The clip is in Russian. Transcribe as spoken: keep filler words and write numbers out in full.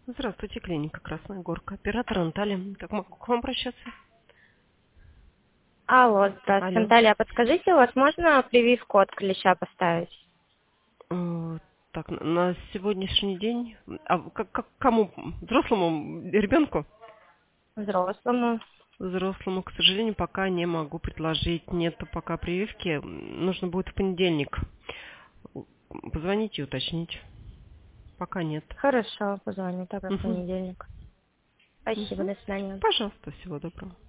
Здравствуйте, клиника Красная Горка. Оператор Наталья. Как могу к вам обращаться? Алло, здравствуйте, Алло. Наталья. А подскажите, у вас можно прививку от клеща поставить? Э, Так, на на сегодняшний день... А как, как кому? Взрослому ребенку? Взрослому. Взрослому, к сожалению, пока не могу предложить. Нету пока прививки. Нужно будет в понедельник. Позвоните и уточните. Пока нет. Хорошо, позвоню тогда в Мгм. понедельник. Спасибо, Мгм. до свидания. Пожалуйста, всего доброго.